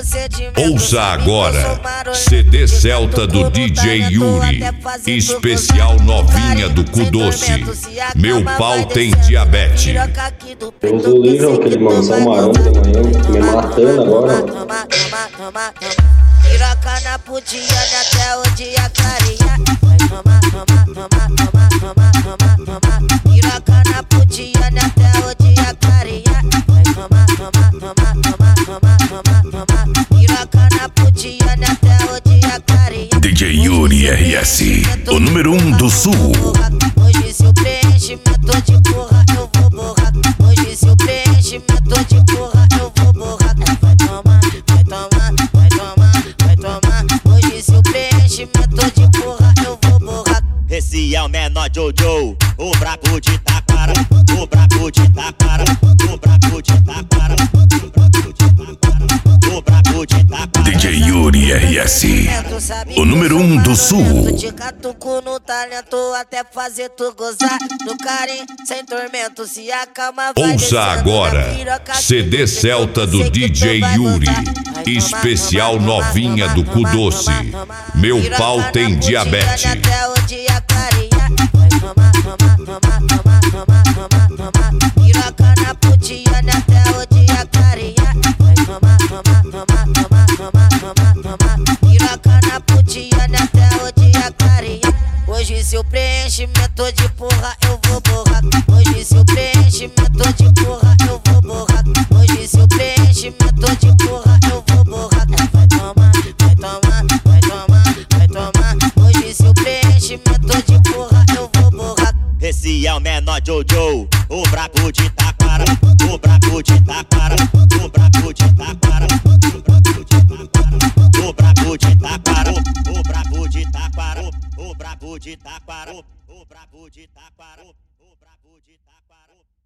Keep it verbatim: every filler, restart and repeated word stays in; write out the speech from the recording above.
Ouça agora C D Celta do D J Yuri, especial novinha do cu doce. Meu pau tem diabetes. Eu uso o livro, aquele mansão maromba de manhã, me matando agora. Piroca na pudiane até o dia clarear. Vai tomar, tomar, tomar, tomar, tomar, tomar, tomar. Piroca na pudiane até o dia clarear. Vai tomar, tomar, tomar, tomar, tomar, tomar, tomar. Piroca na pudiane até o dia clarear. D J Yuri R S, o número um do sul. Hoje se o preenchimento de porra eu vou borrar. Hoje se o preenchimento de porra eu vou borrar. Vai tomar, vai tomar, vai tomar, vai tomar. Hoje se o preenchimento de porra eu vou borrar. Esse é o menor Jojo, o brabo de Taquara, o brabo de Taquara, o brabo de Taquara, o brabo de Taquara. D J Yuri R S, o número um do sul. De catuco no talento até fazer tu gozar. No carinho, sem tormento, se acalma. Ouça agora C D Celta do D J Yuri, especial novinha do cu doce. Meu pau tem diabetes. Até o dia clarear. Vai tomar, tomar, tomar, tomar, tomar, tomar, tomar. Piroca na pudiane até o dia clarear. Vai tomar, tomar, tomar, tomar, tomar, tomar, tomar. Piroca na pudiane até o dia clarear. Hoje se o preenchimento de porra eu vou borrar. Hoje se o preenchimento de porra eu vou borrar. Hoje se o preenchimento de porra eu vou borrar. Vai tomar, vai tomar, vai tomar, vai tomar. Hoje se o preenchimento de porra eu vou borrar. Esse é o menor Jojo, o brabo de Taquara, o brabo de Taquara, o brabo de Taquara, o brabo de Taquara, o brabo de Taquara, o brabo de Taquara, o brabo de Taquara, o brabo de Taquara, o brabo de Taquara.